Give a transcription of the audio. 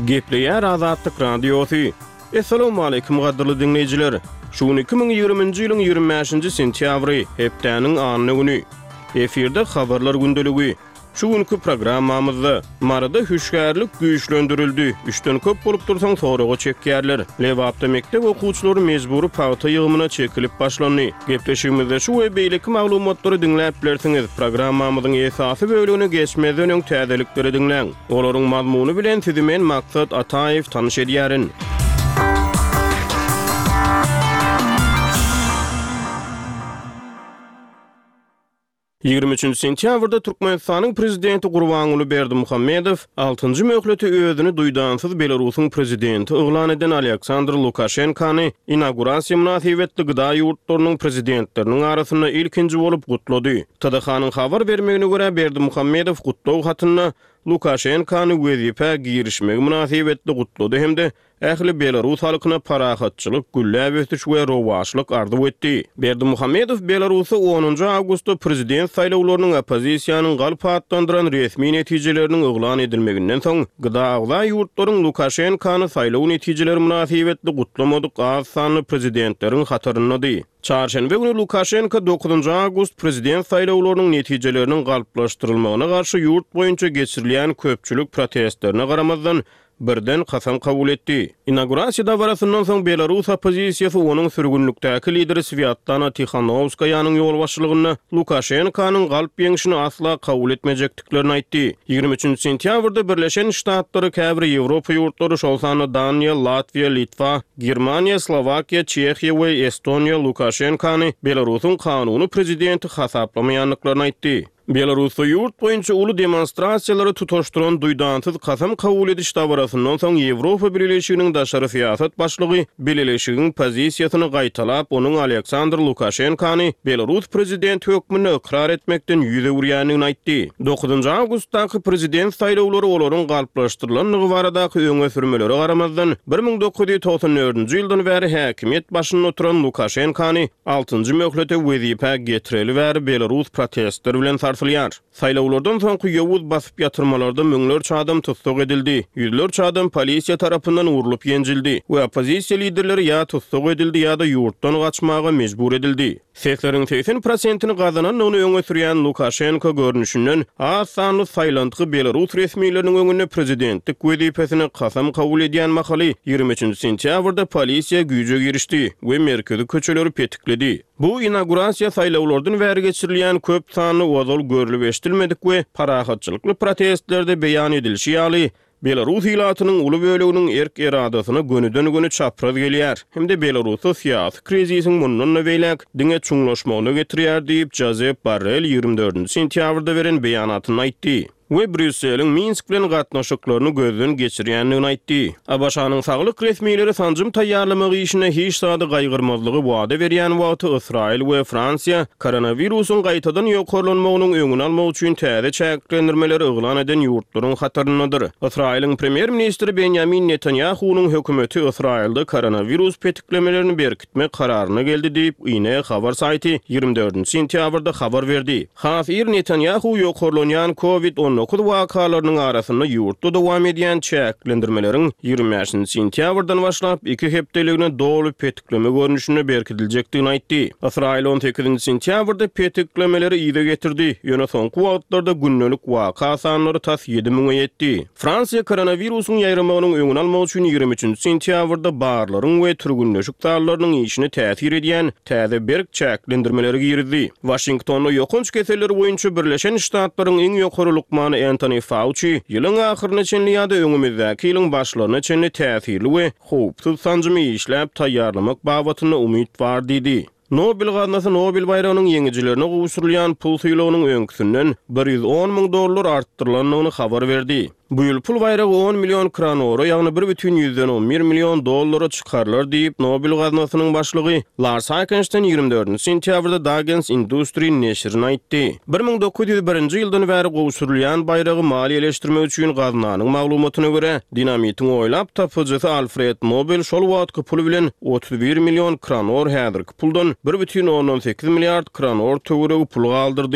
Gepleýär Azatlyk Radiosu. Assalamu alaykum gaderly dinleýijiler. Şuny 2020-nji ýylyň 25-nji sentýabry, hepdeniň anyny güni. Eferde habarlar gündeligi. Şu günkü programmamyzda marada hüşgärlik güýçlendirildi. Üçden köp bolup dursaň soragy çekýärler. Lewapda mektep okuwçylary mejbury paýta ýygymyna çekilip başlandy. Gepleşigimizde şu we beýleki maglumatlary dinläp bilersiňiz. Programmamyzyň esasy bölügini geçmeden öň täzelikleri dinläň. Olaryň mazmuny bilen sizi men Maksat Ataýew tanyş edýärin. 23 sentýabrda Türkmenistanyň prezidenti Gurbanuly Berdimuhammedow 6-njy möhleti özüni duýdansyz Belarusyň prezidenti oglan eden Aleksandr Lukashenkany inaugurasiýa münasibetli gyda ýurtlarynyň prezidentleriniň arasynda ilkinji bolup gutlady. TDH-nyň habar bermegine görä Berdimuhammedow gutlaw hatyny Lukashenkany wezipe girişmegi münasibetli gutlady hemde ähli Belarus halkyna parahatçylyk, güllä ötüş we rowaşlyk ardy etdi. Berdimuhammedow Belarusy 10 awgustda prezident saýlawlarynyň opozisiýanyň galp atlandyran resmi netijeleriniň oglan edilmeginden soň gyda agza ýurtlaryň Lukashenkany saýlaw netijeleri münasibetli gutlamadyk az sanly prezidentleriň hatarynady. Çarşembe günü Lukashenko 9 awgust prezident saýlawlarynyň netijeleriniň galplaşdyrylmagyna garşy ýurt boýunça geçirilýän köpçülük protestlerine garamazdan birden kasam kabul etdi. İnaugurasiýa barasyndan soň Belarus opozisiýasy onuň sürgünlükdäki lideri Sviatlana Tikhanovskaýanyň ýol başçylygyny Lukashenkanyň galp ýeňişini asla kabul etmejekdiklerini aýtdy. 23 sentýabrda Birleşen Ştatlary käbir Ýewropa ýurtlary şolsany Daniýa, Latwiýa, Litwa, Germaniýa, Slowakiýa, Çekiýa we Estoniýa Lukashenkany Belarusyň kanuny prezidenti hasaplamaýanlyklaryny aýtdy. Belarusda ýurt boýunça uly demonstrasiýalary tutaşdyran duýdansyz kasam kabul ediş dabarasyndan soň Ýewropa Birleşiginiň daşary siýasat başlygy Birleşigiň pozisiýasyny gaýtalap onuň Aleksandr Lukashenkany Belarus prezidenti hökmüni ikrar etmekden ýüze urýanyny aýtdy. 9 awgustdaky prezident saýlawlary olaryň galplaşdyrylanlygy baradaky öňe sürmeleri garamazdan 1994-nji ýyldan bäri häkimiýet başynda oturan Lukashenkany 6-njy möhlete wezipe getireli bäri Belarus protestleri bilen saýlawlardan soňky ýowuz basyp ýatyrmalarda müňlerçe adam tutsak edildi. Ýüzlerçe adam polisiýa tarapyndan urulyp ýenjildi we opozisiýa liderleri ýa tutsak edildi ýa-da ýurtdan gaçmaga mejbur edildi. Sesleriň 80%-ni gazanan ony öňe sürýän Lukashenko görnüşinden az sanly saýlandyky Belarus resmiýetleriniň öňünde prezidentlik wezipesini kasam kabul edýän mahaly 23 sentýabrda polisiýa güýje girişdi we merkezi köçeleri petikledi. Bu inaugurasiýa saýlawlardan bäri geçirilýän köp sanly wazal görülip eşdilmedik we parahatçylykly protestlerde beýan edilşi ýaly Belarus hilatynyň uly böleginiň erk eradasyna gönüden-göne çapraz gelýär. Hemde Belarusy siýasy krizisiň mundan bäýlek diňe çuňlaşmagyna getirýär diýip Josep Borrell 24 sentýabrda beren beýanatyny aýtdy. We Brüsseliň Minsk bilen gatnaşyklaryny gözden geçirýändigini aýtdy. Abaşanyň saglyk resmiýetleri sanjym taýýarlamagy işine hiç sada gaýgyrmazlygy wada berýän wagty Israil we Fransiýa koronawirusyň gaýtadan ýokarlanmagynyň öňüni almak üçin täze çäklendirmeleri oglan eden ýurtlaryň hataryndadyr. Israiliň premier ministri Benjamin Netanyahu'nun hökümeti Israilde koronawirus petiklemelerini berkitmek kararyna geldi diýip ine habar saýty 24 sentýabrda habar berdi. Hafir Netanyahu ýokarlanýan COVID-19 wakalarynyň arasynda ýurtda dowam edýän çäklendirmeleriň 25 sentýabrdan başlap 2 hepdeligine dolu petikleme görnüşine berkidiljekdigini aýtdy. Israil 18 sentýabrda petiklemeleri ýyda getirdi. Ýöne soňky wagtlarda günnelik waka sanlary tas 7000-e ýetdi. Fransiýa koronawirusyň ýaýramagynyň öňüni almak üçin 23 sentýabrda barlaryň we türgünleşik sallarynyň işine täsir edýän täze berk çäklendirmeleri girdi. Washingtonda ýokunç keselleri boýunça Birleşen Ştatlaryň iň ýokarylykmany Anthony Fauci ýylyň ahyryna çenli ýa-da öňümizdäki ýylyň başlaryna çenli täsirli we howpsuz sanjymy işläp taýýarlamak babatyna umyt bar diýdi. Nobel gaznasy Nobel bayrağının ýeňijilerine gowuşdurulýan pul suýlagynyň öňküsinden $110.000 artdyrylanyny habar berdi. Bu ýyl pul bayragy 10 million kronor, ýagny $1,1 million çykarlar diýip Nobel gaznasynyň başlygy Lars Heikenstein 24 sentýabrda Dagens Industry neşrine aýtdy. 1901-nji ýyldan bäri gowuşdurulýan bayragy maliýeleşdirmek üçin gaznanyň maglumatyna görä, dinamitiň oýlap tapyjysy Alfred Nobel şol wagtky pul bilen 31 million kronor häzirki puldan $1,18 milliard kronor töweregi pul galdyrdy.